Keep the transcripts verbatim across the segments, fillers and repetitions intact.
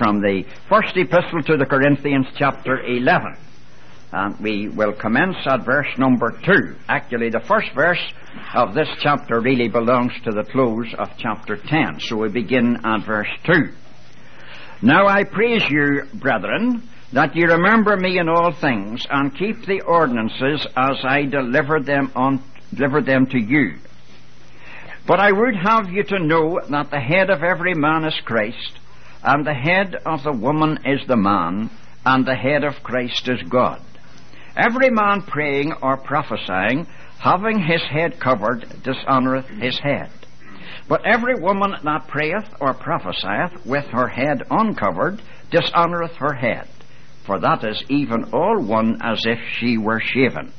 from the first epistle to the Corinthians, chapter eleven. And we will commence at verse number two. Actually, the first verse of this chapter really belongs to the close of chapter ten. So we begin at verse two. Now I praise you, brethren, that ye remember me in all things, and keep the ordinances as I delivered them on delivered them to you. But I would have you to know that the head of every man is Christ, and the head of the woman is the man, and the head of Christ is God. Every man praying or prophesying, having his head covered, dishonoureth his head. But every woman that prayeth or prophesieth with her head uncovered, dishonoureth her head. For that is even all one as if she were shaven.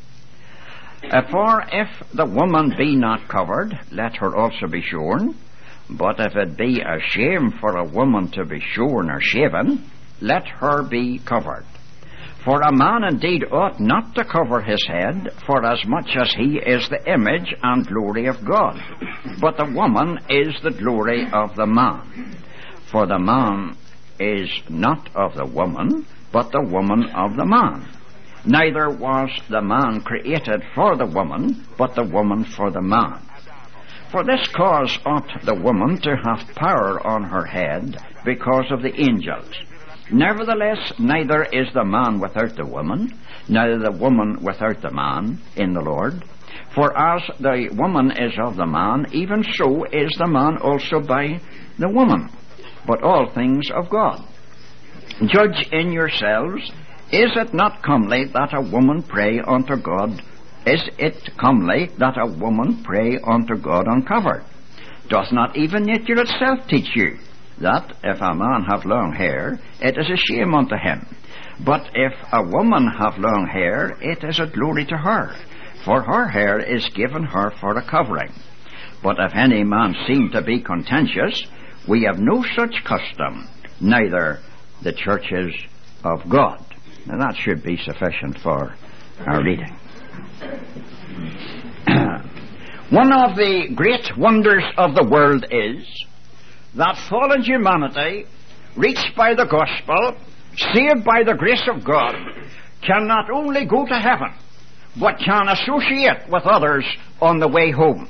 For if the woman be not covered, let her also be shorn. But if it be a shame for a woman to be shorn or shaven, let her be covered. For a man indeed ought not to cover his head, forasmuch as he is the image and glory of God. But the woman is the glory of the man. For the man is not of the woman, but the woman of the man. Neither was the man created for the woman, but the woman for the man. For this cause ought the woman to have power on her head, because of the angels. Nevertheless, neither is the man without the woman, neither the woman without the man in the Lord. For as the woman is of the man, even so is the man also by the woman. But all things of God. Judge in yourselves, is it not comely that a woman pray unto God? Is it comely that a woman pray unto God uncovered? Doth not even nature itself teach you that if a man have long hair, it is a shame unto him? But if a woman have long hair, it is a glory to her, for her hair is given her for a covering. But if any man seem to be contentious, we have no such custom, neither the churches of God. Now that should be sufficient for our reading. One of the great wonders of the world is that fallen humanity, reached by the gospel, saved by the grace of God, can not only go to heaven, but can associate with others on the way home.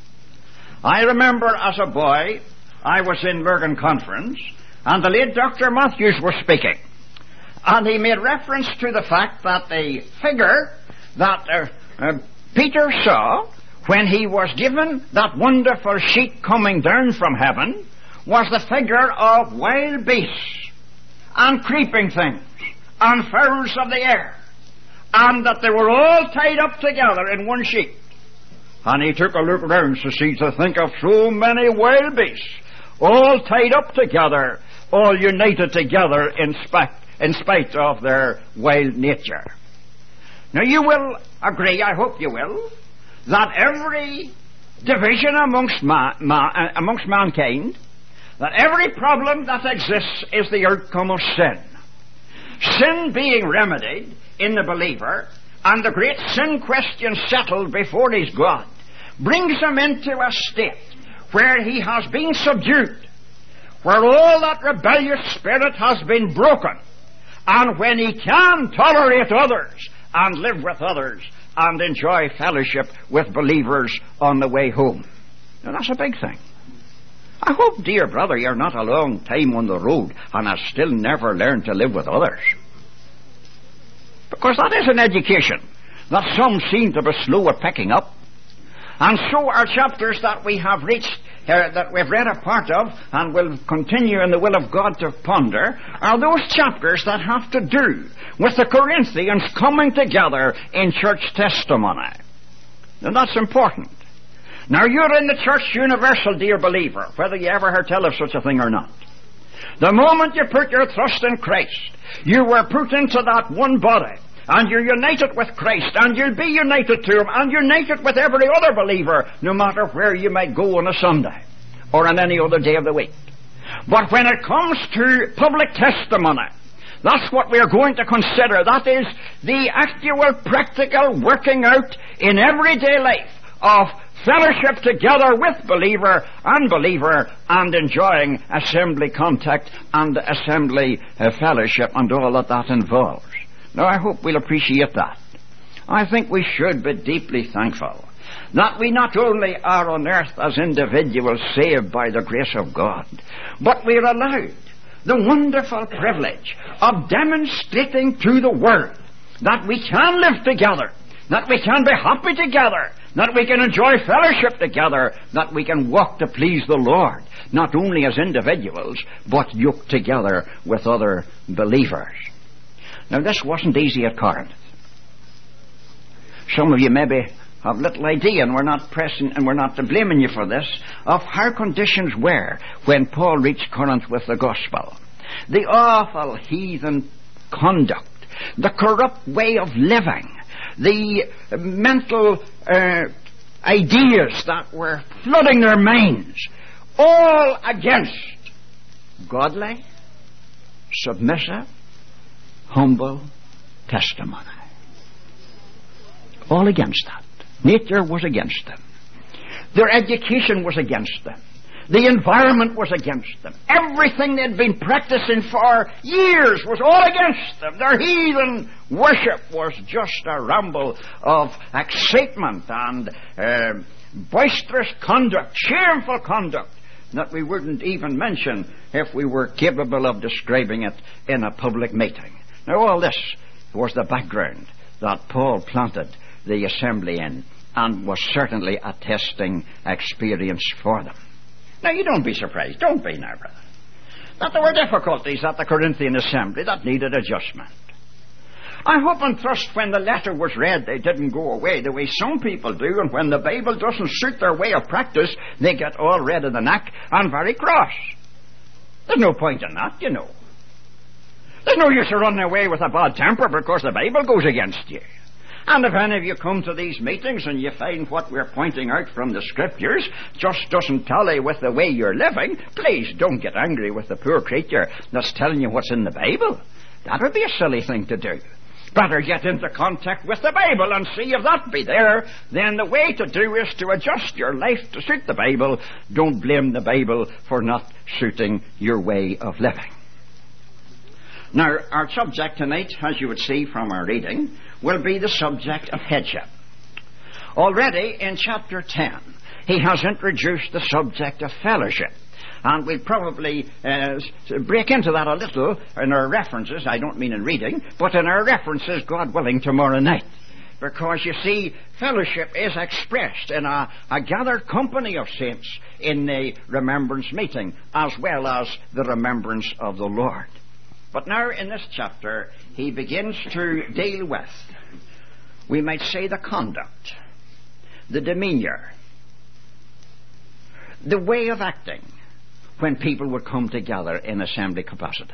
I remember as a boy, I was in Lurgan Conference, and the late Doctor Matthews was speaking. And he made reference to the fact that the figure that uh, uh, Peter saw when he was given that wonderful sheet coming down from heaven was the figure of wild beasts and creeping things and fowls of the air, and that they were all tied up together in one sheet. And he took a look round to see, to think of so many wild beasts, all tied up together, all united together in spite, in spite of their wild nature. Now you will agree, I hope you will, that every division amongst, ma- ma- uh, amongst mankind, that every problem that exists is the outcome of sin. Sin being remedied in the believer, and the great sin question settled before his God, brings him into a state where he has been subdued, where all that rebellious spirit has been broken, and when he can tolerate others and live with others and enjoy fellowship with believers on the way home. Now that's a big thing. I hope, dear brother, you're not a long time on the road and have still never learned to live with others. Because that is an education that some seem to be slow at picking up. And so our chapters that we have reached, uh, that we've read a part of, and will continue in the will of God to ponder, are those chapters that have to do with the Corinthians coming together in church testimony. Now that's important. Now you're in the church universal, dear believer, whether you ever heard tell of such a thing or not. The moment you put your trust in Christ, you were put into that one body, and you're united with Christ, and you'll be united to Him, and united with every other believer, no matter where you might go on a Sunday, or on any other day of the week. But when it comes to public testimony, that's what we are going to consider. That is the actual practical working out in everyday life of fellowship together with believer and believer, and enjoying assembly contact and assembly uh, fellowship and all that that involves. Now, I hope we'll appreciate that. I think we should be deeply thankful that we not only are on earth as individuals saved by the grace of God, but we're allowed the wonderful privilege of demonstrating to the world that we can live together, that we can be happy together, that we can enjoy fellowship together, that we can walk to please the Lord, not only as individuals, but yoked together with other believers. Now, this wasn't easy at Corinth. Some of you maybe have little idea, and we're not pressing, and we're not blaming you for this, of how conditions were when Paul reached Corinth with the gospel. The awful heathen conduct, the corrupt way of living, the mental uh, ideas that were flooding their minds, all against godly, submissive, humble testimony. All against that. Nature was against them. Their education was against them. The environment was against them. Everything they'd been practicing for years was all against them. Their heathen worship was just a ramble of excitement and uh, boisterous conduct, shameful conduct, that we wouldn't even mention if we were capable of describing it in a public meeting. Now, all this was the background that Paul planted the assembly in, and was certainly a testing experience for them. Now, you don't be surprised, don't be now, brother, that there were difficulties at the Corinthian assembly that needed adjustment. I hope and trust when the letter was read they didn't go away the way some people do, and when the Bible doesn't suit their way of practice, they get all red in the neck and very cross. There's no point in that, you know. There's no use of running away with a bad temper because the Bible goes against you. And if any of you come to these meetings and you find what we're pointing out from the Scriptures just doesn't tally with the way you're living, please don't get angry with the poor creature that's telling you what's in the Bible. That would be a silly thing to do. Better get into contact with the Bible and see if that be there. Then the way to do is to adjust your life to suit the Bible. Don't blame the Bible for not suiting your way of living. Now, our subject tonight, as you would see from our reading, will be the subject of headship. Already in chapter ten, he has introduced the subject of fellowship. And we'll probably uh, break into that a little in our references. I don't mean in reading, but in our references, God willing, tomorrow night. Because, you see, fellowship is expressed in a, a gathered company of saints in the remembrance meeting, as well as the remembrance of the Lord. But now in this chapter, he begins to deal with, we might say, the conduct, the demeanor, the way of acting when people would come together in assembly capacity.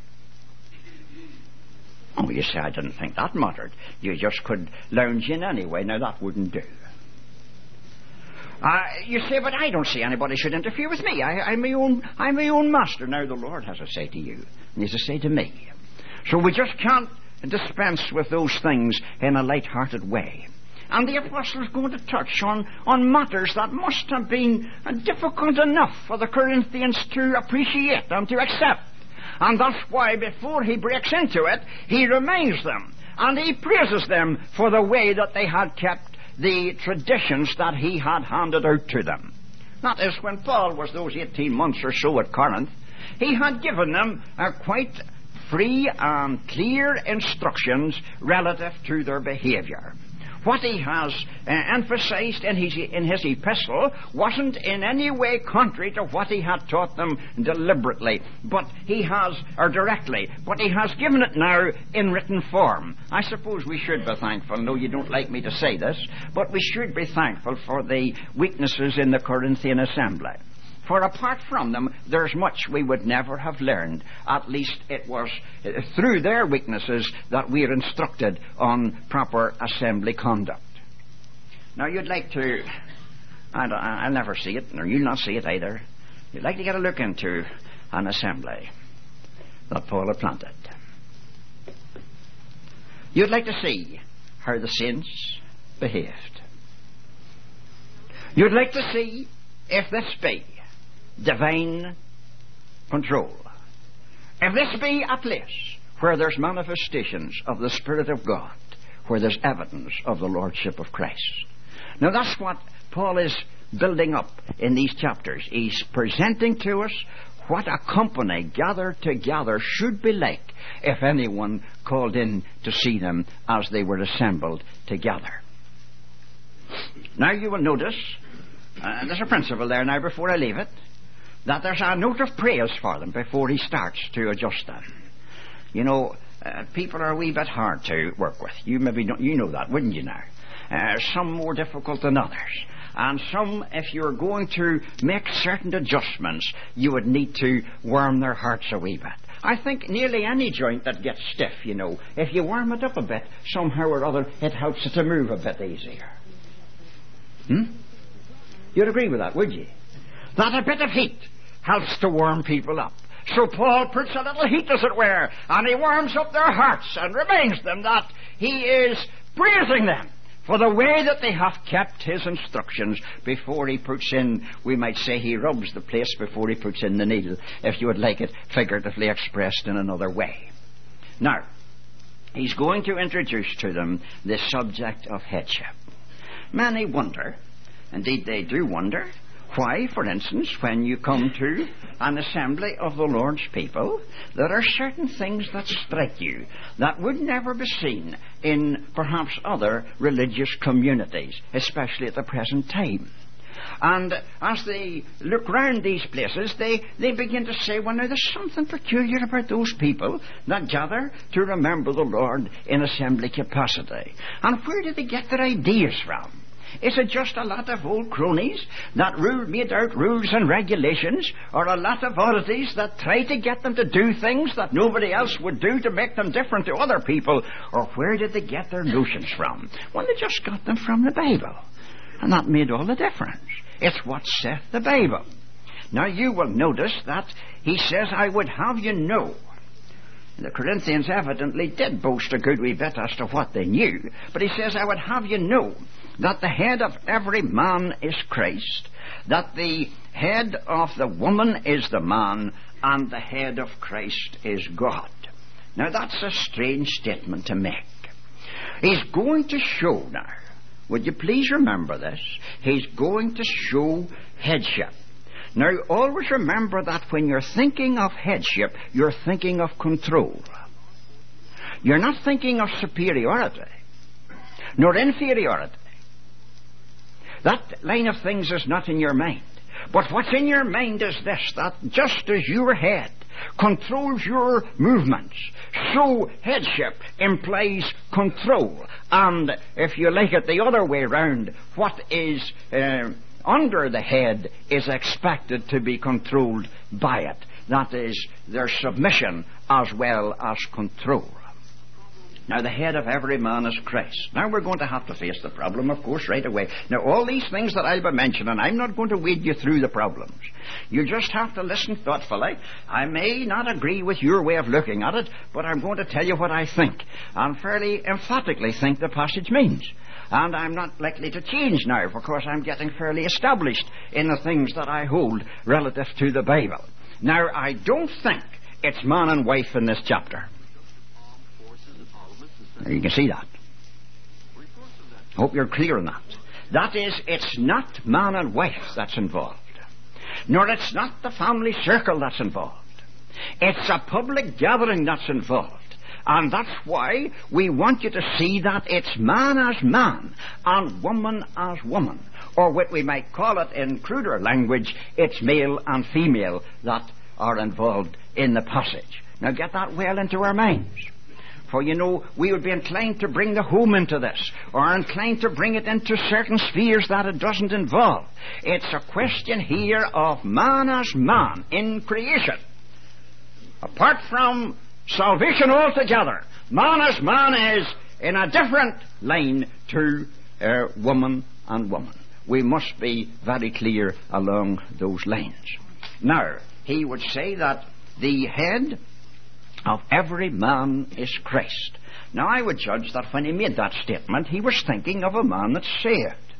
Oh, you say, I didn't think that mattered. You just could lounge in anyway. Now, that wouldn't do. Uh, you say, but I don't see anybody should interfere with me. I, I'm my own, I'm my own master. Now the Lord has a say to you, and he has a say to me. So we just can't dispense with those things in a light-hearted way. And the apostle is going to touch on, on matters that must have been difficult enough for the Corinthians to appreciate and to accept. And that's why before he breaks into it, he reminds them and he praises them for the way that they had kept the traditions that he had handed out to them. That is, when Paul was those eighteen months or so at Corinth, he had given them a quite free and clear instructions relative to their behavior. What he has uh, emphasized in his, in his epistle wasn't in any way contrary to what he had taught them deliberately, but he has, or directly, but he has given it now in written form. I suppose we should be thankful. No, you don't like me to say this, but we should be thankful for the weaknesses in the Corinthian assembly. For apart from them, there's much we would never have learned. At least it was through their weaknesses that we are instructed on proper assembly conduct. Now, you'd like to, I don't, I'll never see it, or you'll not see it either. You'd like to get a look into an assembly that Paul had planted. You'd like to see how the saints behaved. You'd like to see if this be divine control. If this be a place where there's manifestations of the Spirit of God, where there's evidence of the Lordship of Christ. Now that's what Paul is building up in these chapters. He's presenting to us what a company gathered together should be like if anyone called in to see them as they were assembled together. Now you will notice, uh, there's a principle there now before I leave it, that there's a note of praise for them before he starts to adjust them. You know, uh, people are a wee bit hard to work with. You maybe don't, you know that, wouldn't you now? Uh, some more difficult than others. And some, if you're going to make certain adjustments, you would need to warm their hearts a wee bit. I think nearly any joint that gets stiff, you know, if you warm it up a bit, somehow or other, it helps it to move a bit easier. Hmm? You'd agree with that, would you? That a bit of heat helps to warm people up. So Paul puts a little heat, as it were, and he warms up their hearts and reminds them that he is praising them for the way that they have kept his instructions before he puts in, we might say he rubs the place before he puts in the needle, if you would like it figuratively expressed in another way. Now, he's going to introduce to them the subject of headship. Many wonder, indeed they do wonder, why, for instance, when you come to an assembly of the Lord's people, there are certain things that strike you that would never be seen in perhaps other religious communities, especially at the present time. And as they look round these places, they, they begin to say, well, now there's something peculiar about those people that gather to remember the Lord in assembly capacity. And where do they get their ideas from? Is it just a lot of old cronies that rule, made out rules and regulations, or a lot of oddities that try to get them to do things that nobody else would do to make them different to other people? Or where did they get their notions from? Well, they just got them from the Bible. And that made all the difference. It's what saith the Bible. Now you will notice that he says, I would have you know. The Corinthians evidently did boast a good wee bit as to what they knew. But he says, I would have you know that the head of every man is Christ, that the head of the woman is the man, and the head of Christ is God. Now that's a strange statement to make. He's going to show now, would you please remember this, he's going to show headship. Now always remember that when you're thinking of headship, you're thinking of control. You're not thinking of superiority, nor inferiority. That line of things is not in your mind. But what's in your mind is this, that just as your head controls your movements, so headship implies control. And if you like it the other way round, what is uh, under the head is expected to be controlled by it. That is, their submission as well as control. Now, the head of every man is Christ. Now, we're going to have to face the problem, of course, right away. Now, all these things that I'll be mentioning, I'm not going to wade you through the problems. You just have to listen thoughtfully. I may not agree with your way of looking at it, but I'm going to tell you what I think, and fairly emphatically think the passage means. And I'm not likely to change now, because I'm getting fairly established in the things that I hold relative to the Bible. Now, I don't think it's man and wife in this chapter. You can see that. Hope you're clear on that. That is, it's not man and wife that's involved. Nor it's not the family circle that's involved. It's a public gathering that's involved. And that's why we want you to see that it's man as man and woman as woman. Or what we might call it in cruder language, it's male and female that are involved in the passage. Now get that well into our minds. For, you know, we would be inclined to bring the home into this, or inclined to bring it into certain spheres that it doesn't involve. It's a question here of man as man in creation. Apart from salvation altogether, man as man is in a different line to uh, woman and woman. We must be very clear along those lines. Now, he would say that the head of every man is Christ. Now, I would judge that when he made that statement, he was thinking of a man that's saved.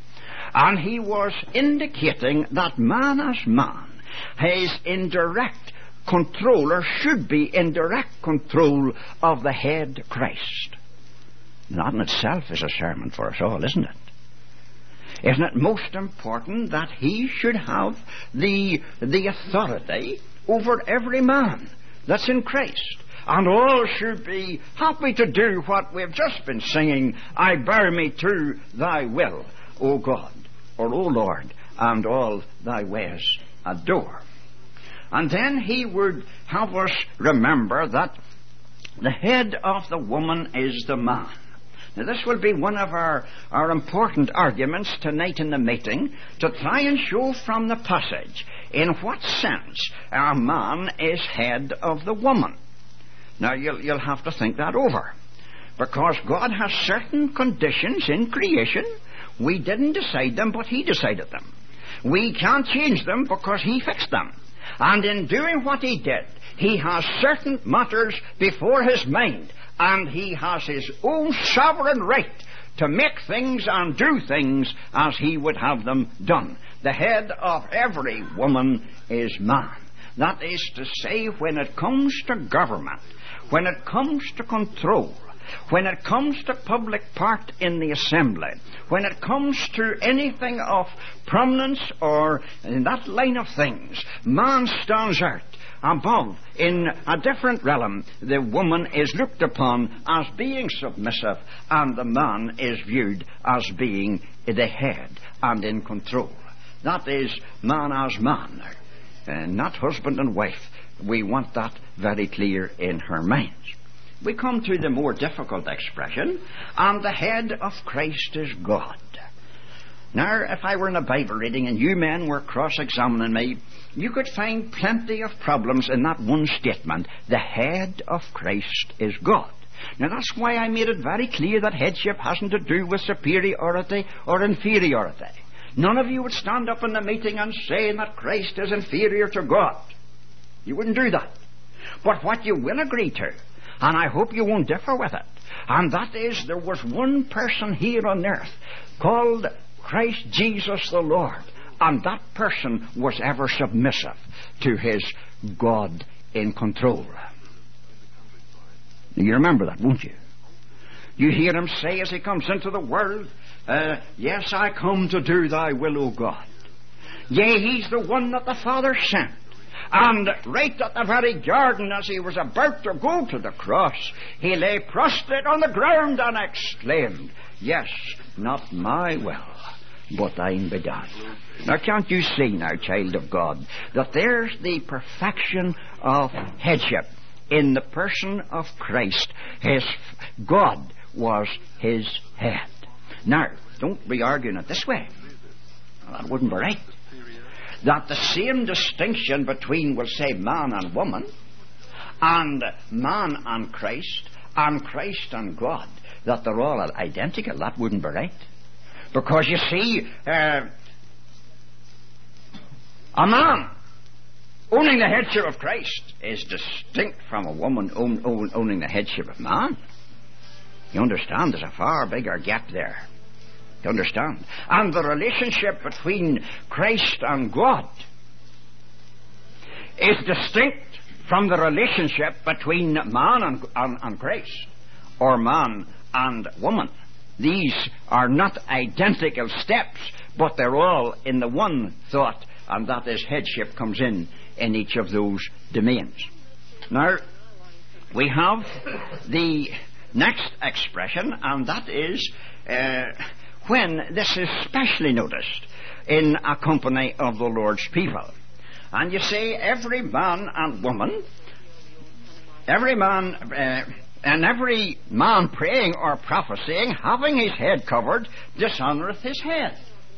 And he was indicating that man as man is in direct control, or should be in direct control, of the head Christ. That in itself is a sermon for us all, isn't it? Isn't it most important that he should have the, the authority over every man that's in Christ? And all should be happy to do what we've just been singing, I bear me to thy will, O God, or O Lord, and all thy ways adore. And then he would have us remember that the head of the woman is the man. Now this will be one of our, our important arguments tonight in the meeting, to try and show from the passage in what sense our man is head of the woman. Now you'll, you'll have to think that over, because God has certain conditions in creation. We didn't decide them, but he decided them. We can't change them because he fixed them. And in doing what he did, he has certain matters before his mind, and he has his own sovereign right to make things and do things as he would have them done. The head of every woman is man. That is to say, when it comes to government, when it comes to control, when it comes to public part in the assembly, when it comes to anything of prominence or in that line of things, man stands out above in a different realm. The woman is looked upon as being submissive, and the man is viewed as being the head and in control. That is man as man, and not husband and wife. We want that very clear in her minds. We come to the more difficult expression, and the head of Christ is God. Now, if I were in a Bible reading and you men were cross-examining me, you could find plenty of problems in that one statement. The head of Christ is God. Now, that's why I made it very clear that headship hasn't to do with superiority or inferiority. None of you would stand up in the meeting and say that Christ is inferior to God. You wouldn't do that. But what you will agree to, and I hope you won't differ with it, and that is, there was one person here on earth called Christ Jesus the Lord, and that person was ever submissive to his God in control. You remember that, won't you? You hear him say as he comes into the world, uh, yes, I come to do thy will, O God. Yea, he's the one that the Father sent. And right at the very garden, as he was about to go to the cross, he lay prostrate on the ground and exclaimed, yes, not my will, but thine be done. Now, can't you see now, child of God, that there's the perfection of headship in the person of Christ? His God was his head. Now, don't be arguing it this way. Well, that wouldn't be right. That the same distinction between, we'll say, man and woman, and man and Christ, and Christ and God, that they're all identical, that wouldn't be right. Because, you see, uh, a man owning the headship of Christ is distinct from a woman own, own, owning the headship of man. You understand? There's a far bigger gap there. You understand? And the relationship between Christ and God is distinct from the relationship between man and, and, and Christ, or man and woman. These are not identical steps, but they're all in the one thought, and that is headship comes in in each of those domains. Now, we have the next expression, and that is uh, when this is specially noticed in a company of the Lord's people. And you see, every man and woman, every man, uh, and every man praying or prophesying, having his head covered, dishonoureth his head.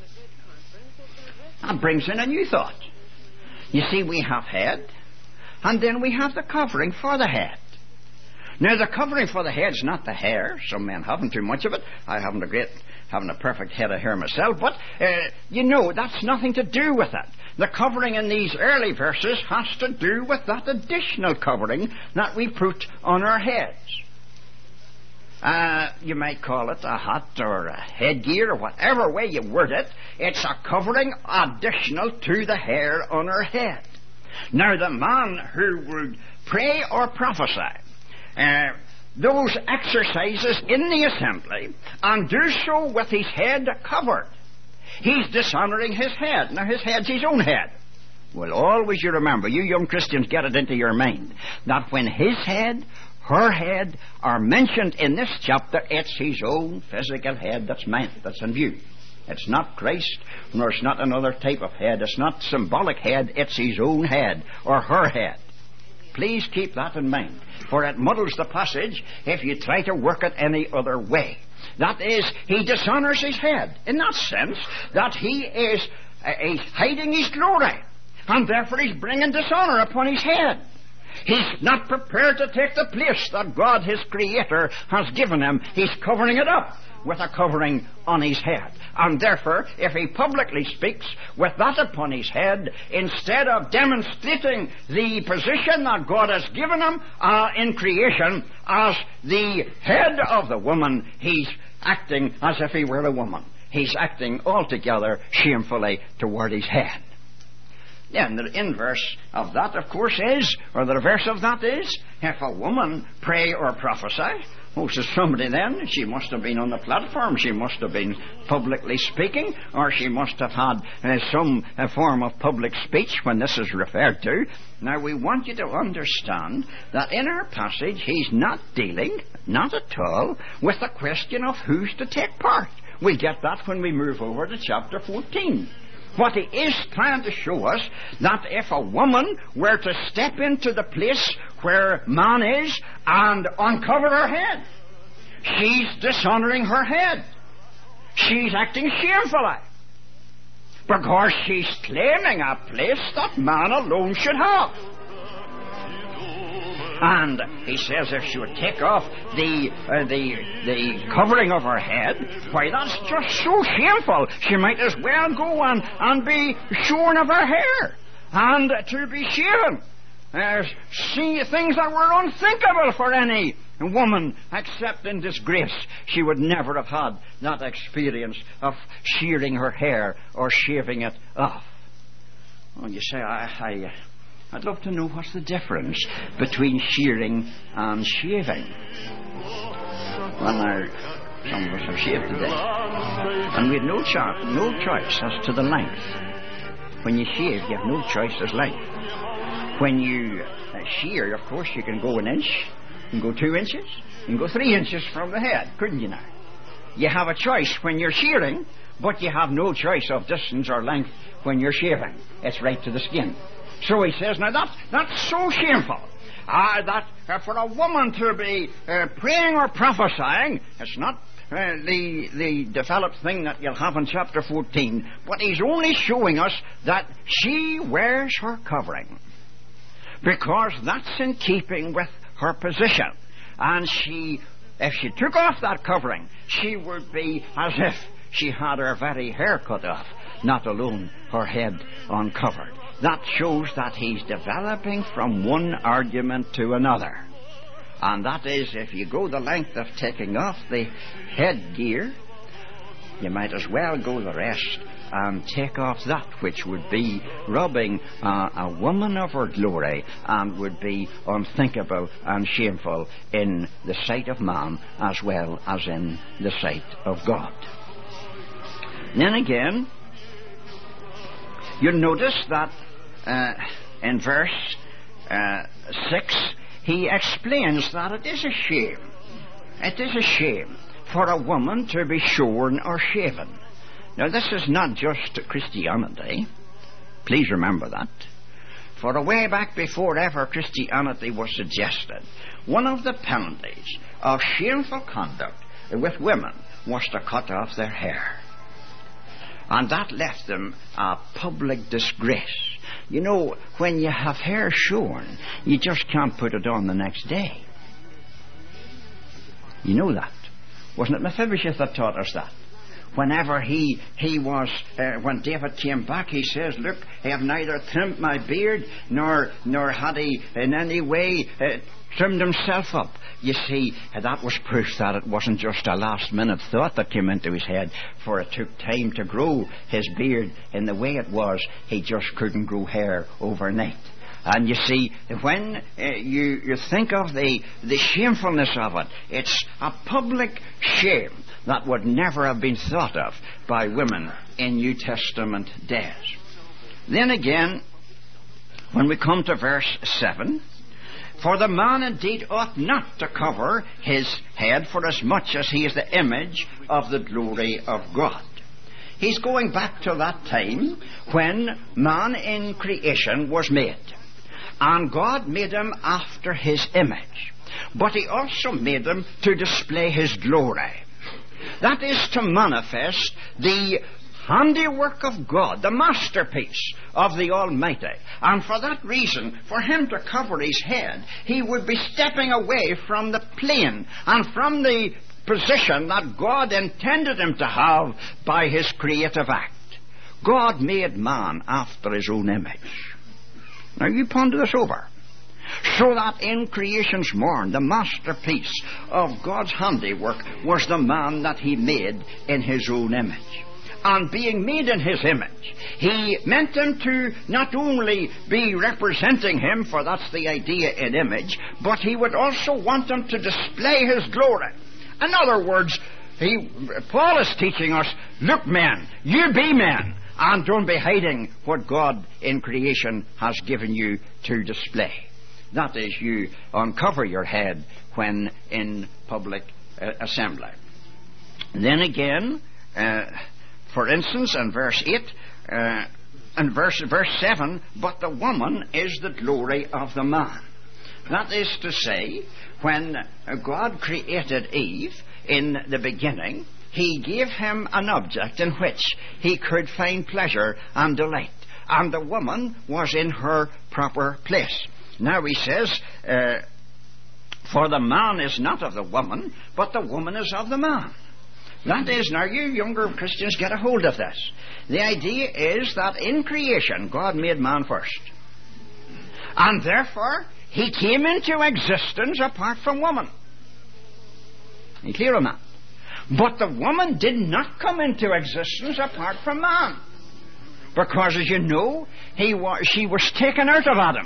That brings in a new thought. You see, we have head, and then we have the covering for the head. Now, the covering for the head's not the hair. Some men haven't too much of it. I haven't a great, haven't a perfect head of hair myself. But, uh, you know, that's nothing to do with it. The covering in these early verses has to do with that additional covering that we put on our heads. Uh, you might call it a hat or a headgear or whatever way you word it. It's a covering additional to the hair on her head. Now, the man who would pray or prophesy uh, those exercises in the assembly and do so with his head covered, he's dishonoring his head. Now, his head's his own head. Well, always you remember, you young Christians, get it into your mind, that when his head, her head, are mentioned in this chapter, it's his own physical head that's meant, that's in view. It's not Christ, nor it's not another type of head. It's not symbolic head, it's his own head, or her head. Please keep that in mind, for it muddles the passage if you try to work it any other way. That is, he dishonors his head, in that sense that he is uh, he's hiding his glory, and therefore he's bringing dishonor upon his head. He's not prepared to take the place that God, his Creator, has given him. He's covering it up with a covering on his head. And therefore, if he publicly speaks with that upon his head, instead of demonstrating the position that God has given him uh, in creation as the head of the woman, he's acting as if he were a woman. He's acting altogether shamefully toward his head. Then the inverse of that, of course, is, or the reverse of that is, if a woman pray or prophesy, oh, says somebody then, she must have been on the platform, she must have been publicly speaking, or she must have had uh, some uh, form of public speech when this is referred to. Now, we want you to understand that in our passage, he's not dealing, not at all, with the question of who's to take part. We'll get that when we move over to chapter fourteen. What he is trying to show us, that if a woman were to step into the place where man is and uncover her head, she's dishonoring her head. She's acting shamefully, because she's claiming a place that man alone should have. And he says if she would take off the uh, the the covering of her head, why, that's just so shameful. She might as well go on and be shorn of her hair and to be shaven. Uh, see things that were unthinkable for any woman except in disgrace. She would never have had that experience of shearing her hair or shaving it off. Well, you say, I... I I'd love to know what's the difference between shearing and shaving. Well, now, some of us have shaved today, and we have no, cho- no choice as to the length. When you shave, you have no choice as length. When you uh, shear, of course, you can go an inch, you can go two inches, you can go three inches from the head, couldn't you now? You have a choice when you're shearing, but you have no choice of distance or length when you're shaving. It's right to the skin. So he says, now that's, that's so shameful, uh, that uh, for a woman to be uh, praying or prophesying, it's not uh, the, the developed thing that you'll have in chapter fourteen, but he's only showing us that she wears her covering, because that's in keeping with her position. And she, if she took off that covering, she would be as if she had her very hair cut off, not alone her head uncovered. That shows that he's developing from one argument to another. And that is, if you go the length of taking off the headgear, you might as well go the rest and take off that which would be robbing uh, a woman of her glory and would be unthinkable and shameful in the sight of man as well as in the sight of God. Then again, you'll notice that uh, in verse uh, six, he explains that it is a shame. It is a shame for a woman to be shorn or shaven. Now, this is not just Christianity. Please remember that. For a way back before ever Christianity was suggested, one of the penalties of shameful conduct with women was to cut off their hair. And that left them a public disgrace. You know, when you have hair shorn, you just can't put it on the next day. You know that. Wasn't it Mephibosheth that taught us that? whenever he he was, uh, when David came back, he says, look, I have neither trimmed my beard, nor nor had he in any way uh, trimmed himself up. You see, uh, that was proof that it wasn't just a last-minute thought that came into his head, for it took time to grow his beard in the way it was. He just couldn't grow hair overnight. And you see, when uh, you, you think of the, the shamefulness of it, it's a public shame that would never have been thought of by women in New Testament days. Then again, when we come to verse seven, for the man indeed ought not to cover his head, for as much as he is the image of the glory of God. He's going back to that time when man in creation was made. And God made him after his image. But he also made him to display his glory. That is to manifest the handiwork of God, the masterpiece of the Almighty. And for that reason, for him to cover his head, he would be stepping away from the plane and from the position that God intended him to have by his creative act. God made man after his own image. Now you ponder this over. So that in creation's morn, the masterpiece of God's handiwork was the man that he made in his own image. And being made in his image, he meant him to not only be representing him, for that's the idea in image, but he would also want him to display his glory. In other words, he, Paul is teaching us, look men, you be men, and don't be hiding what God in creation has given you to display. That is, you uncover your head when in public uh, assembly. Then again, uh, for instance, in verse eight, uh, and verse, verse seven, but the woman is the glory of the man. That is to say, when God created Eve in the beginning, he gave him an object in which he could find pleasure and delight. And the woman was in her proper place. Now he says, uh, for the man is not of the woman, but the woman is of the man. That is, now you younger Christians get a hold of this. The idea is that in creation, God made man first. And therefore, he came into existence apart from woman. Are you clear on that? But the woman did not come into existence apart from man. Because, as you know, he wa- she was taken out of Adam.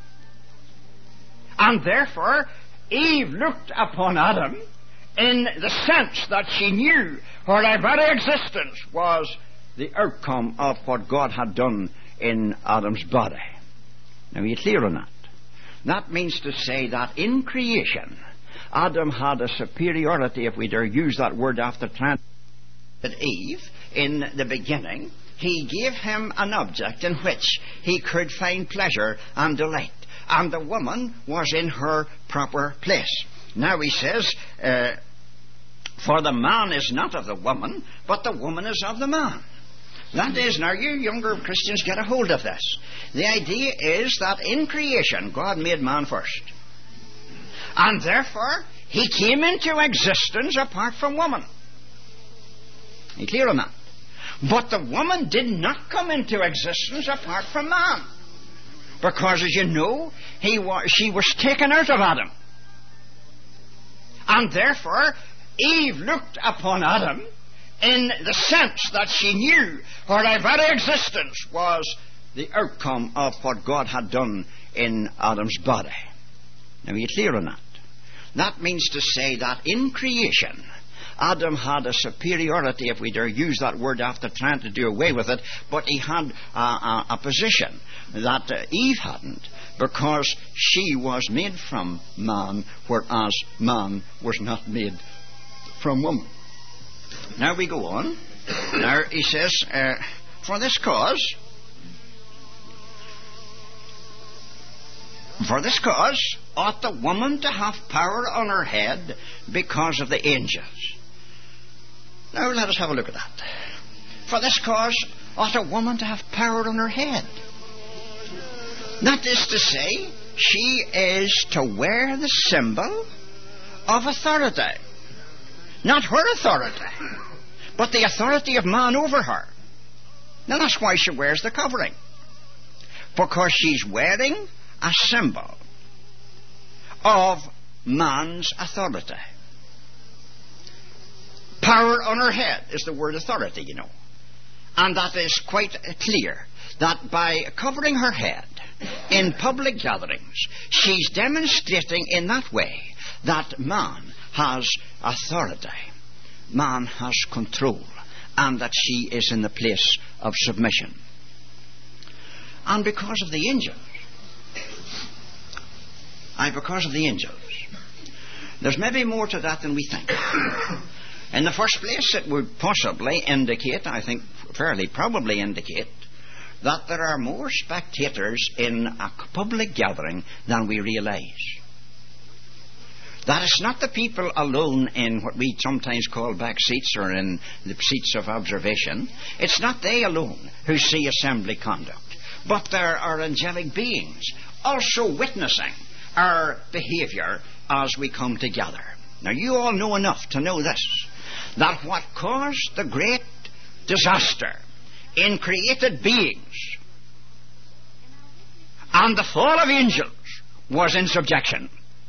And therefore, Eve looked upon Adam in the sense that she knew her very existence was the outcome of what God had done in Adam's body. Now, are you clear on that? That means to say that in creation, Adam had a superiority, if we dare use that word after trying to Eve in the beginning. He gave him an object in which he could find pleasure and delight. And the woman was in her proper place. Now he says, uh, for the man is not of the woman, but the woman is of the man. That is, now you younger Christians get a hold of this. The idea is that in creation, God made man first. And therefore, he came into existence apart from woman. Are you clear on that? But the woman did not come into existence apart from man. Because, as you know, he wa- she was taken out of Adam. And therefore, Eve looked upon Adam in the sense that she knew her very existence was the outcome of what God had done in Adam's body. Now, are you clear on that? That means to say that in creation, Adam had a superiority, if we dare use that word after trying to do away with it, but he had a, a, a position that uh, Eve hadn't, because she was made from man, whereas man was not made from woman. Now we go on. Now he says, uh, for this cause, For this cause ought the woman to have power on her head because of the angels. Now let us have a look at that. For this cause ought a woman to have power on her head. That is to say, she is to wear the symbol of authority. Not her authority, but the authority of man over her. Now that's why she wears the covering, because she's wearing a symbol of man's authority. Power on her head is the word authority, you know. And that is quite clear, that by covering her head in public gatherings, she's demonstrating in that way that man has authority, man has control, and that she is in the place of submission. And because of the angels, and because of the angels, there's maybe more to that than we think. In the first place, it would possibly indicate, I think fairly probably indicate, that there are more spectators in a public gathering than we realize. That it's not the people alone in what we sometimes call back seats or in the seats of observation. It's not they alone who see assembly conduct, but there are angelic beings also witnessing our behavior as we come together. Now, you all know enough to know this, that what caused the great disaster in created beings and the fall of angels was insubjection.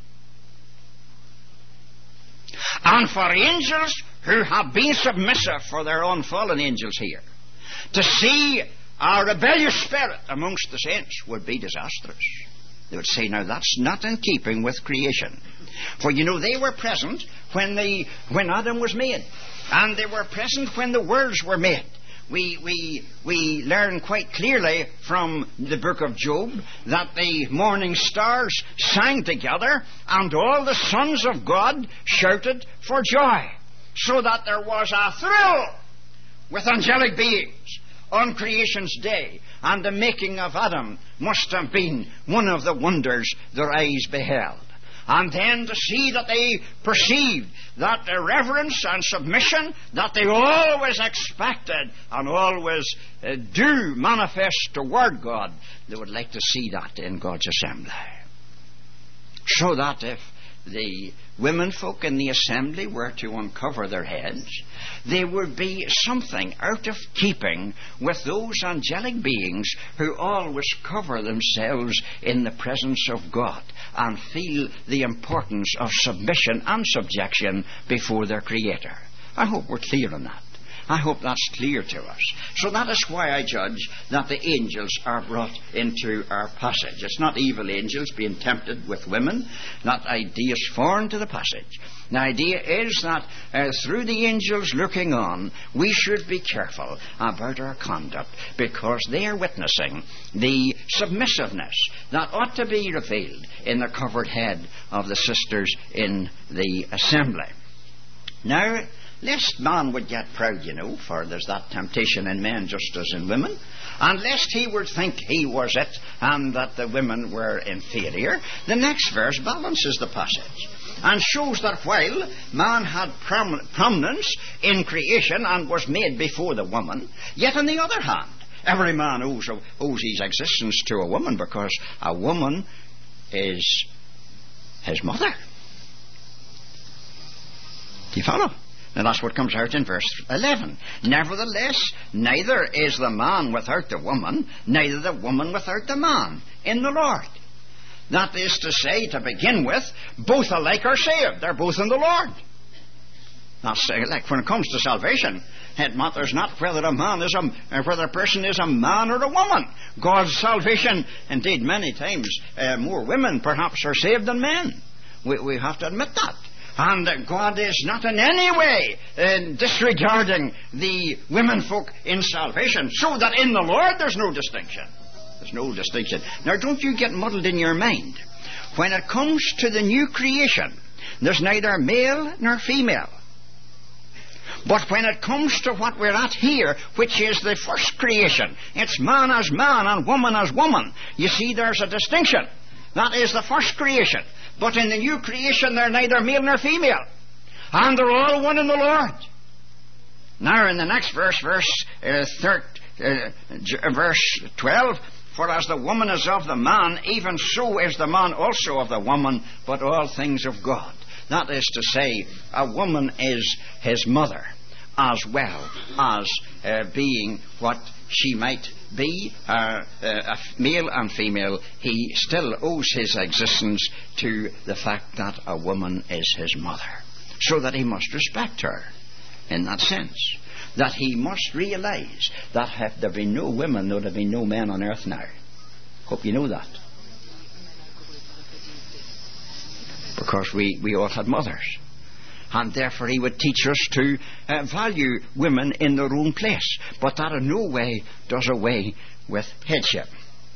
And for angels who have been submissive, for their own fallen angels here, to see a rebellious spirit amongst the saints would be disastrous. They would say, now that's not in keeping with creation. For you know, they were present when the when Adam was made, and they were present when the worlds were made. We we we learn quite clearly from the book of Job that the morning stars sang together, and all the sons of God shouted for joy, so that there was a thrill with angelic beings on creation's day, and the making of Adam must have been one of the wonders their eyes beheld. And then to see that they perceived that the reverence and submission that they always expected and always uh, do manifest toward God, they would like to see that in God's assembly. So that if the women folk in the assembly were to uncover their heads, they would be something out of keeping with those angelic beings who always cover themselves in the presence of God and feel the importance of submission and subjection before their Creator. I hope we're clear on that. I hope that's clear to us. So that is why I judge that the angels are brought into our passage. It's not evil angels being tempted with women. That idea is foreign to the passage. The idea is that uh, through the angels looking on, we should be careful about our conduct, because they are witnessing the submissiveness that ought to be revealed in the covered head of the sisters in the assembly. Now, lest man would get proud, you know, for there's that temptation in men just as in women, and lest he would think he was it and that the women were inferior, the next verse balances the passage and shows that while man had prom- prominence in creation and was made before the woman, yet on the other hand, every man owes, owes his existence to a woman, because a woman is his mother. Do you follow? Now that's what comes out in verse eleven. Nevertheless, neither is the man without the woman, neither the woman without the man in the Lord. That is to say, to begin with, both alike are saved. They're both in the Lord. That's like when it comes to salvation, it matters not whether a man is a whether a person is a man or a woman. God's salvation, indeed, many times uh, more women perhaps are saved than men. We, we have to admit that. And God is not in any way uh, disregarding the women folk in salvation, so that in the Lord there's no distinction. There's no distinction. Now, don't you get muddled in your mind. When it comes to the new creation, there's neither male nor female. But when it comes to what we're at here, which is the first creation, it's man as man and woman as woman. You see, there's a distinction. That is the first creation. But in the new creation, they're neither male nor female. And they're all one in the Lord. Now, in the next verse, verse, uh, third, uh, verse twelve, for as the woman is of the man, even so is the man also of the woman, but all things of God. That is to say, a woman is his mother, as well as uh, being what she might be, uh, uh, a male and female, he still owes his existence to the fact that a woman is his mother, so that he must respect her in that sense, that he must realize that if there be no women, there would be no men on earth now. Hope you know that, because we, we all had mothers. And therefore he would teach us to uh, value women in their own place. But that in no way does away with headship.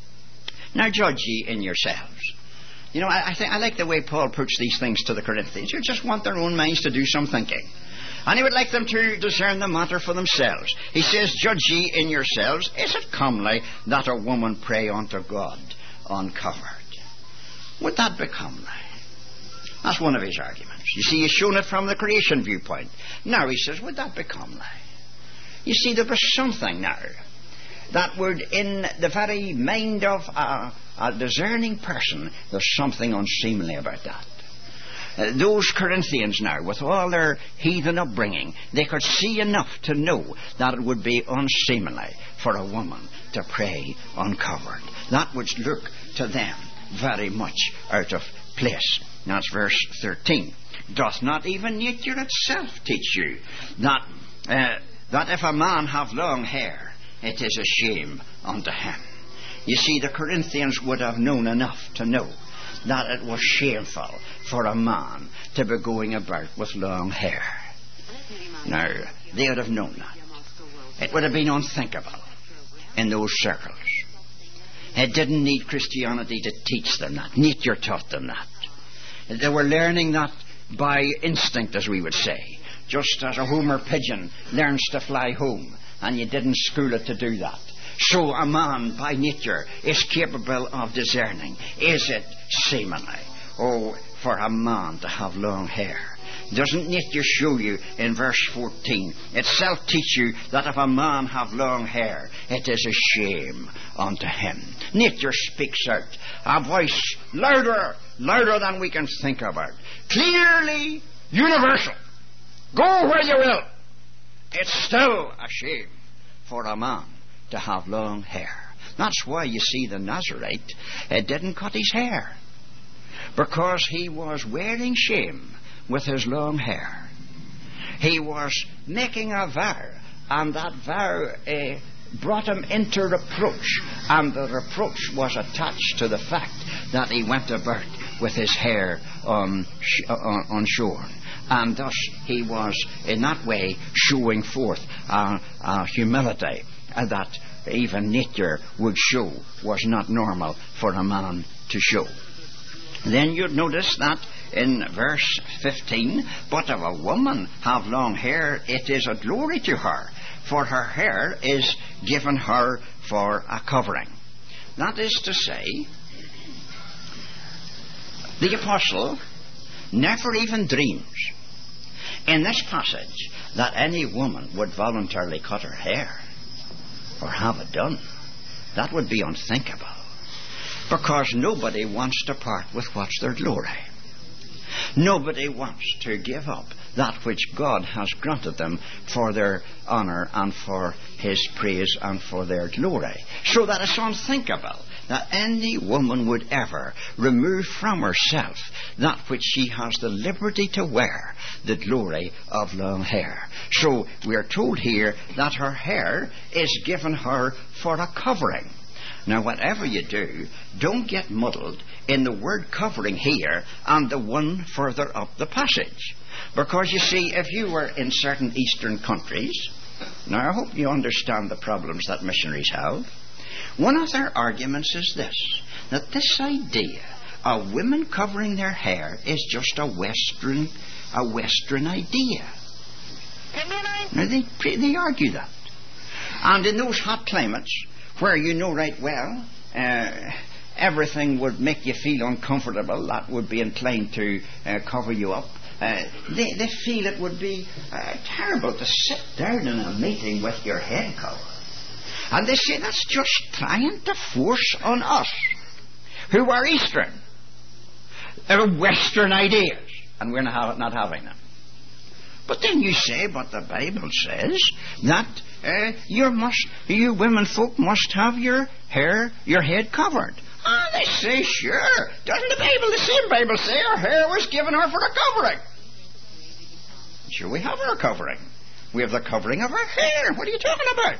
Now judge ye in yourselves. You know, I, I, think, I like the way Paul puts these things to the Corinthians, who just want their own minds to do some thinking. And he would like them to discern the matter for themselves. He says, judge ye in yourselves, is it comely that a woman pray unto God uncovered? Would that be comely? That's one of his arguments. You see, he's shown it from the creation viewpoint. Now he says, would that be comely? You see, there was something now that would, in the very mind of a, a discerning person, there's something unseemly about that. Uh, those Corinthians now, with all their heathen upbringing, they could see enough to know that it would be unseemly for a woman to pray uncovered. That would look to them very much out of place. That's verse thirteen. Doth not even nature itself teach you that uh, that if a man have long hair, it is a shame unto him? You see, the Corinthians would have known enough to know that it was shameful for a man to be going about with long hair. Now, they would have known that. It would have been unthinkable in those circles. It didn't need Christianity to teach them that. Nature taught them that. They were learning that by instinct, as we would say, just as a homer pigeon learns to fly home, and you didn't school it to do that. So a man by nature is capable of discerning, is it seemly, oh, for a man to have long hair? Doesn't nature show you in verse fourteen, itself teach you that if a man have long hair, it is a shame unto him? Nature speaks out, a voice louder, louder than we can think about, clearly universal. Go where you will, it's still a shame for a man to have long hair. That's why you see the Nazarite uh, didn't cut his hair, because he was wearing shame with his long hair. He was making a vow, and that vow uh, brought him into reproach, and the reproach was attached to the fact that he went about with his hair on, on, unshorn. And thus he was in that way showing forth a, a humility that even nature would show was not normal for a man to show. Then you'd notice that in verse fifteen, but if a woman have long hair, it is a glory to her, for her hair is given her for a covering. That is to say, the apostle never even dreams in this passage that any woman would voluntarily cut her hair or have it done. That would be unthinkable, because nobody wants to part with what's their glory. Nobody wants to give up that which God has granted them for their honour and for His praise and for their glory. So that it's unthinkable that any woman would ever remove from herself that which she has the liberty to wear, the glory of long hair. So we are told here that her hair is given her for a covering. Now, whatever you do, don't get muddled in the word covering here and the one further up the passage. Because, you see, if you were in certain eastern countries, now I hope you understand the problems that missionaries have. One of their arguments is this, that this idea of women covering their hair is just a Western, a Western idea. Now, they, they argue that. And in those hot climates, where you know right well uh, everything would make you feel uncomfortable, that would be inclined to uh, cover you up, uh, they, they feel it would be uh, terrible to sit down in a meeting with your head covered. And they say that's just trying to force on us, who are Eastern, uh, Western ideas, and we're not, not having them. But then you say, but the Bible says that uh, you must, you women folk must have your hair, your head covered. Ah, they say, sure. Doesn't the Bible, the same Bible say her hair was given her for a covering? Sure, we have our covering. We have the covering of our hair. What are you talking about?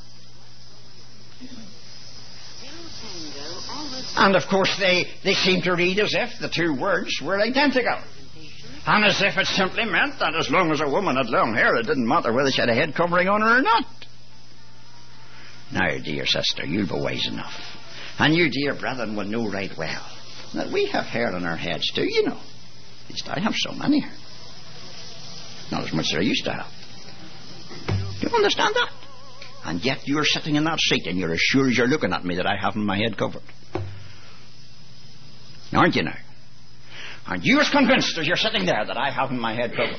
And of course they, they seem to read as if the two words were identical. And as if it simply meant that as long as a woman had long hair, it didn't matter whether she had a head covering on her or not. Now, dear sister, you'll be wise enough. And you, dear brethren, will know right well that we have hair on our heads too, you know. At least I have so many. Not as much as I used to have. Do you understand that? And yet you're sitting in that seat and you're as sure as you're looking at me that I haven't my head covered. Aren't you now? Aren't you as convinced as you're sitting there that I haven't my head covered?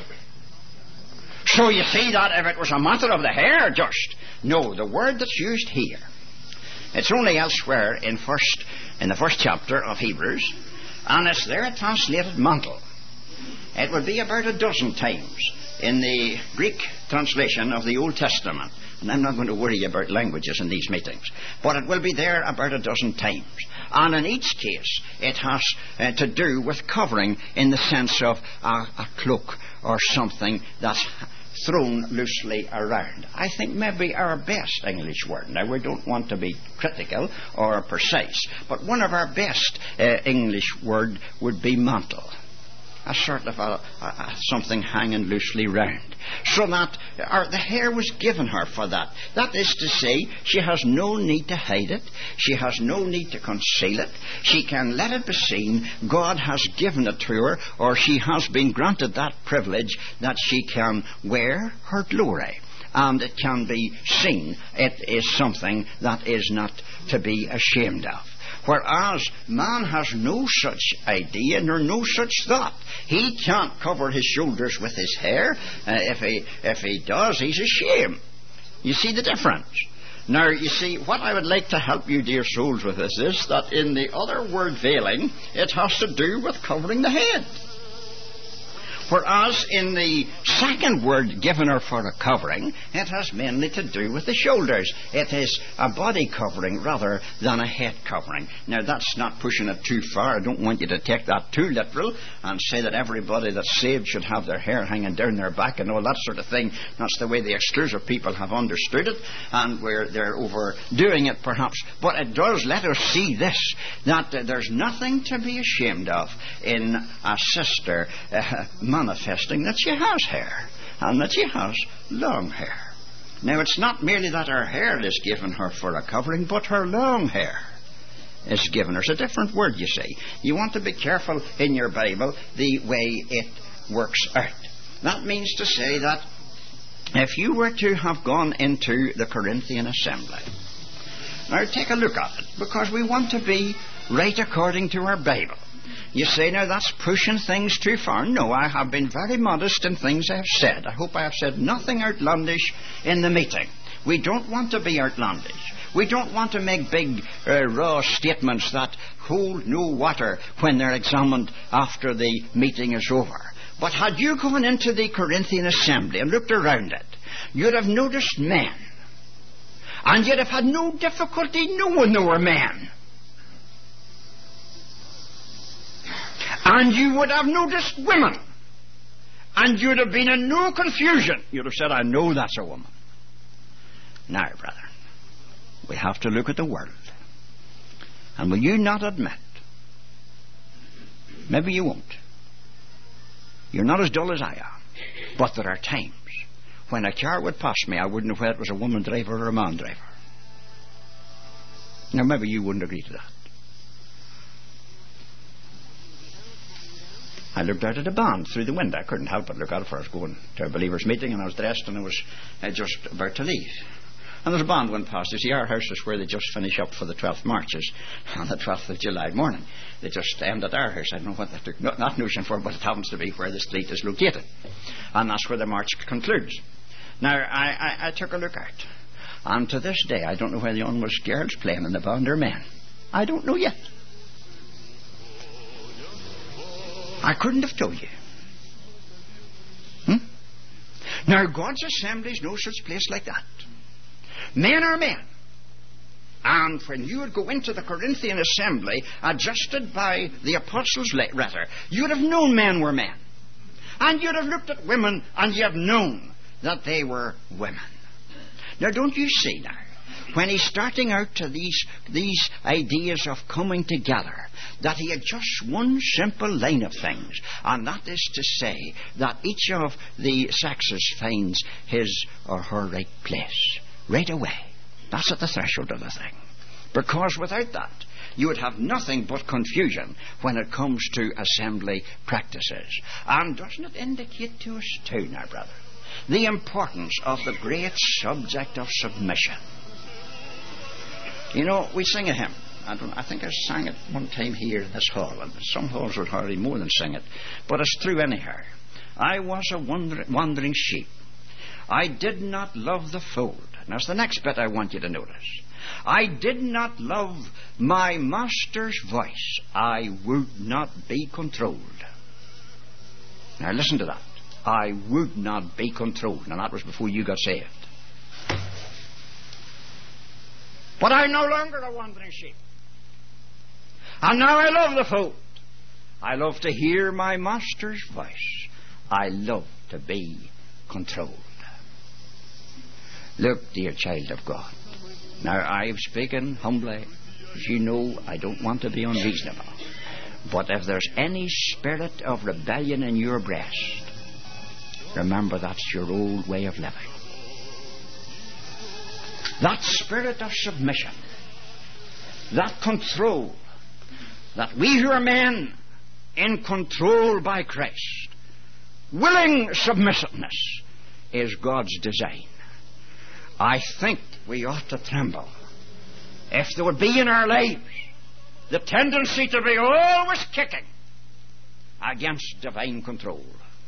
So you see that if it was a matter of the hair just... No, the word that's used here, it's only elsewhere in first in the first chapter of Hebrews, and it's there translated mantle. It would be about a dozen times in the Greek translation of the Old Testament. And I'm not going to worry about languages in these meetings, but it will be there about a dozen times. And in each case, it has uh, to do with covering in the sense of a, a cloak or something that's thrown loosely around. I think maybe our best English word, now we don't want to be critical or precise, but one of our best uh, English word would be mantle. A sort of a, a, a something hanging loosely round. So that or the hair was given her for that. That is to say, she has no need to hide it. She has no need to conceal it. She can let it be seen. God has given it to her, or she has been granted that privilege that she can wear her glory. And it can be seen. It is something that is not to be ashamed of. Whereas man has no such idea nor no such thought. He can't cover his shoulders with his hair. Uh, if he if he does, he's ashamed. You see the difference? Now, you see, what I would like to help you, dear souls, with this is that in the other word veiling, it has to do with covering the head. Whereas in the second word given her for a covering, it has mainly to do with the shoulders. It is a body covering rather than a head covering. Now, that's not pushing it too far. I don't want you to take that too literal and say that everybody that's saved should have their hair hanging down their back and all that sort of thing. That's the way the exclusive people have understood it, and where they're overdoing it perhaps. But it does let us see this, that uh, there's nothing to be ashamed of in a sister uh, manifesting that she has hair, and that she has long hair. Now, it's not merely that her hair is given her for a covering, but her long hair is given her. It's a different word, you see. You want to be careful in your Bible the way it works out. That means to say that if you were to have gone into the Corinthian assembly, now take a look at it, because we want to be right according to our Bible. You say, now that's pushing things too far. No, I have been very modest in things I have said. I hope I have said nothing outlandish in the meeting. We don't want to be outlandish. We don't want to make big, uh, raw statements that hold no water when they're examined after the meeting is over. But had you gone into the Corinthian assembly and looked around it, you'd have noticed men. And you'd have had no difficulty knowing they were men. And you would have noticed women. And you'd have been in no confusion. You'd have said, I know that's a woman. Now, brother, we have to look at the world. And will you not admit, maybe you won't, you're not as dull as I am, but there are times when a car would pass me, I wouldn't know whether it was a woman driver or a man driver. Now, maybe you wouldn't agree to that. I looked out at a band through the window. I couldn't help but look out it, for I was going to a believers' meeting, and I was dressed, and I was uh, just about to leave. And there's a band went past. You see, our house is where they just finish up for the twelfth marches on the twelfth of July morning. They just end at our house. I don't know what they took no, that notion for, but it happens to be where the street is located. And that's where the march concludes. Now, I, I, I took a look out. And to this day, I don't know whether yon was girls playing in the band or men. I don't know yet. I couldn't have told you. Hmm? Now, God's assembly is no such place like that. Men are men. And when you would go into the Corinthian assembly, adjusted by the apostles' letter, you would have known men were men. And you'd have looked at women, and you'd have known that they were women. Now, don't you see now, when he's starting out to these, these ideas of coming together, that he had just one simple line of things, and that is to say that each of the sexes finds his or her right place right away. That's at the threshold of the thing. Because without that, you would have nothing but confusion when it comes to assembly practices. And doesn't it indicate to us too now, brother, the importance of the great subject of submission? You know, we sing a hymn. I, don't, I think I sang it one time here in this hall, and some halls would hardly more than sing it, but it's true anyhow. I was a wander- wandering sheep. I did not love the fold. Now, it's the next bit I want you to notice. I did not love my master's voice. I would not be controlled. Now, listen to that. I would not be controlled. Now, that was before you got saved. But I'm no longer a wandering sheep. And now I love the fold. I love to hear my master's voice. I love to be controlled. Look, dear child of God. Now, I've spoken humbly. As you know, I don't want to be unreasonable. But if there's any spirit of rebellion in your breast, remember that's your old way of living. That spirit of submission, that control, that we who are men in control by Christ, willing submissiveness, is God's design. I think we ought to tremble if there would be in our lives the tendency to be always kicking against divine control.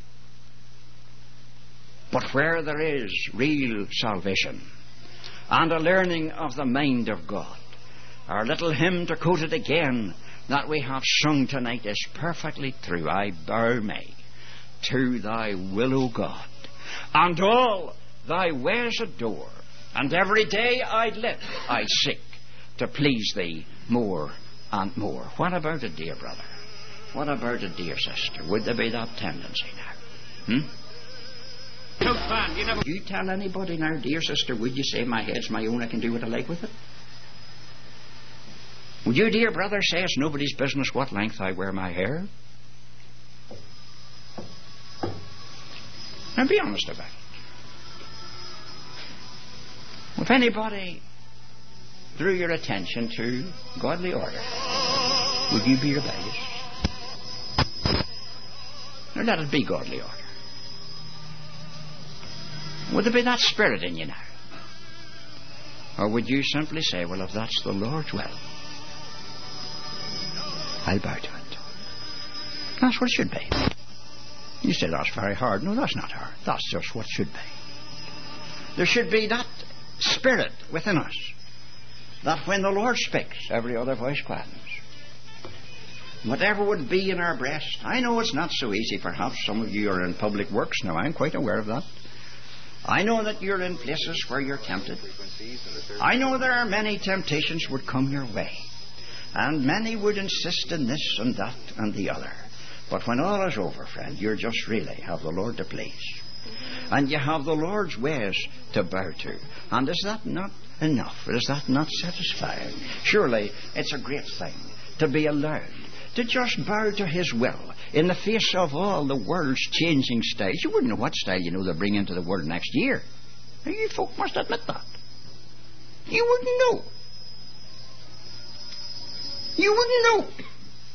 But where there is real salvation and a learning of the mind of God, our little hymn, to quote it again, that we have sung tonight is perfectly true. I bow me to thy will, O God, and all thy ways adore, and every day I live, I seek to please thee more and more. What about it, dear brother? What about it, dear sister? Would there be that tendency now? Hmm? Look, man, you never... You tell anybody now, dear sister, would you say my head's my own, I can do what I like with it? Would you, dear brother, say it's nobody's business what length I wear my hair? Now be honest about it. If anybody drew your attention to godly order, would you be rebellious? Or let it be godly order? Would there be that spirit in you now? Or would you simply say, well, if that's the Lord's will, I'll bow to it? That's what it should be. You say that's very hard. No, that's not hard. That's just what should be. There should be that spirit within us, that when the Lord speaks, every other voice quietens. Whatever would be in our breast. I know it's not so easy, perhaps. Some of you are in public works now. I'm quite aware of that. I know that you're in places where you're tempted. I know there are many temptations would come your way, and many would insist in this and that and the other. But when all is over, friend, you're just really have the Lord to please. And you have the Lord's ways to bow to. And is that not enough? Is that not satisfying? Surely it's a great thing to be allowed to just bow to His will in the face of all the world's changing styles. You wouldn't know what style, you know, they'll bring into the world next year. Now, you folk must admit that. You wouldn't know. You wouldn't know.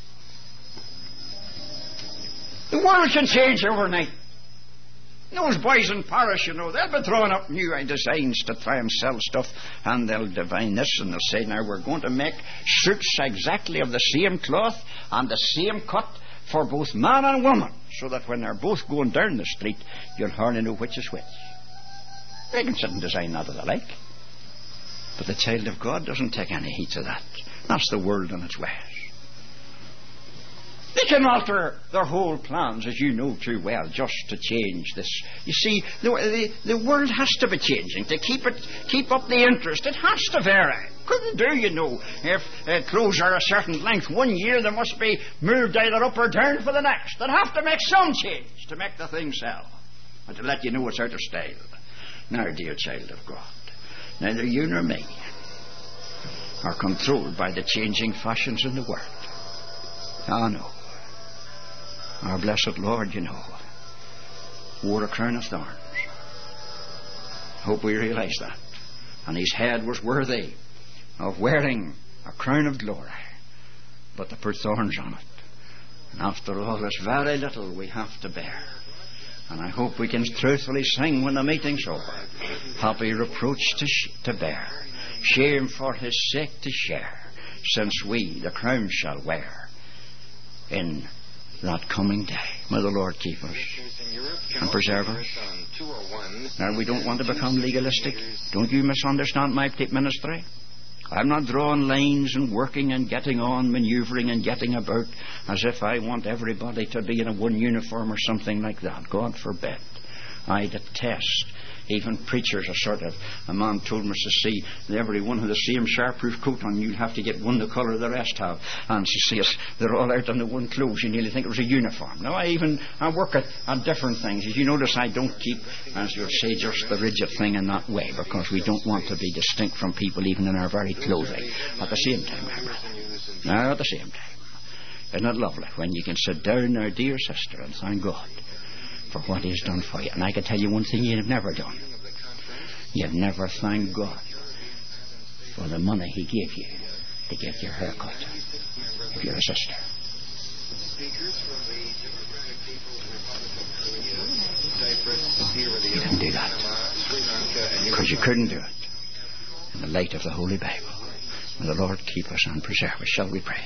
The world can change overnight. Those boys in Paris, you know, they'll be throwing up new designs to try and sell stuff, and they'll divine this, and they'll say, now we're going to make suits exactly of the same cloth and the same cut for both man and woman, so that when they're both going down the street, you'll hardly know which is which. They can sit and design that if they like. But the child of God doesn't take any heed to that. That's the world and its ways. They can alter their whole plans, as you know too well, just to change this. You see, the, the, the world has to be changing to keep it, keep up the interest. It has to vary. Couldn't do, you know. If uh, clothes are a certain length one year, they must be moved either up or down for the next. They'd have to make some change to make the thing sell, and to let you know it's out of style. Now, dear child of God, neither you nor me are controlled by the changing fashions in the world. Ah, no. Our blessed Lord, you know, wore a crown of thorns. Hope we realize that. And his head was worthy of wearing a crown of glory, but to put thorns on it. And after all, there's very little we have to bear. And I hope we can truthfully sing when the meeting's over. Happy reproach to, sh- to bear, shame for his sake to share, since we the crown shall wear in that coming day. May the Lord keep us and preserve us. Now, we don't want to become legalistic. Don't you misunderstand my ministry. I'm not drawing lines and working and getting on, manoeuvring and getting about as if I want everybody to be in a one uniform or something like that. God forbid. I detest even preachers. A sort of a man told me to see every one have the same sharp-proof coat on. You'll have to get one the colour the rest have. And she says they're all out on the one clothes. You nearly think it was a uniform. Now I even I work at, at different things. As you notice, I don't keep, as you'll say, just the rigid thing in that way, because we don't want to be distinct from people even in our very clothing. At the same time, my brother. Now at the same time, isn't it lovely when you can sit down, our dear sister, and thank God for what he's done for you? And I can tell you one thing you've never done. You've never thanked God for the money he gave you to get your hair cut, if you're a sister. You didn't do that because you couldn't do it in the light of the Holy Bible. May the Lord keep us and preserve us. Shall we pray?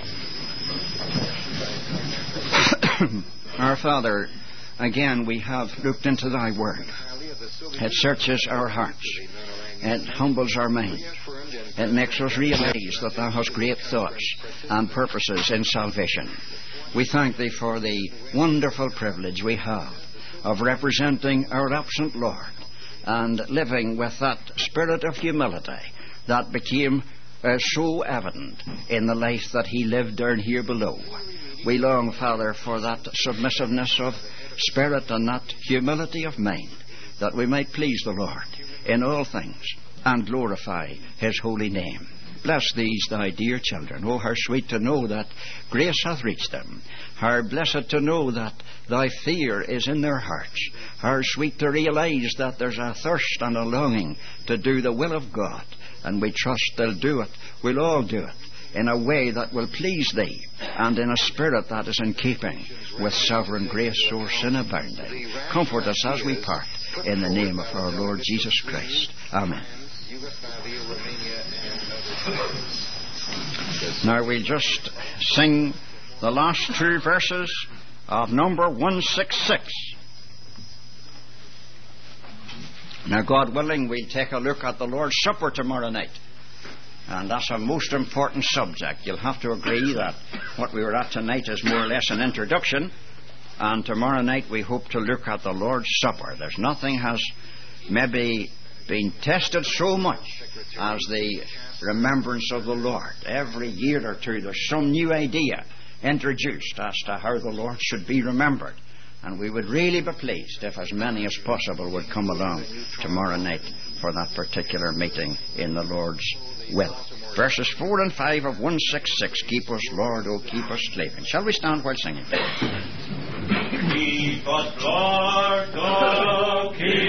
Our Father, again we have looked into thy word. It searches our hearts. It humbles our mind. It makes us realize that thou hast great thoughts and purposes in salvation. We thank thee for the wonderful privilege we have of representing our absent Lord and living with that spirit of humility that became uh, so evident in the life that he lived down here below. We long, Father, for that submissiveness of spirit and that humility of mind, that we might please the Lord in all things and glorify his holy name. Bless these thy dear children. Oh, how sweet to know that grace hath reached them. How blessed to know that thy fear is in their hearts. How sweet to realize that there's a thirst and a longing to do the will of God. And we trust they'll do it. We'll all do it in a way that will please thee, and in a spirit that is in keeping with sovereign grace or sin abounding. Comfort us as we part, in the name of our Lord Jesus Christ. Amen. Now we'll just sing the last two verses of number one sixty-six. Now, God willing, we'll take a look at the Lord's Supper tomorrow night. And that's a most important subject. You'll have to agree that what we were at tonight is more or less an introduction. And tomorrow night we hope to look at the Lord's Supper. There's nothing has maybe been tested so much as the remembrance of the Lord. Every year or two there's some new idea introduced as to how the Lord should be remembered. And we would really be pleased if as many as possible would come along tomorrow night for that particular meeting in the Lord's will. Verses four and five of one sixty-six. Keep us, Lord, oh, keep us slaving. Shall we stand while singing? Keep us, Lord, oh, keep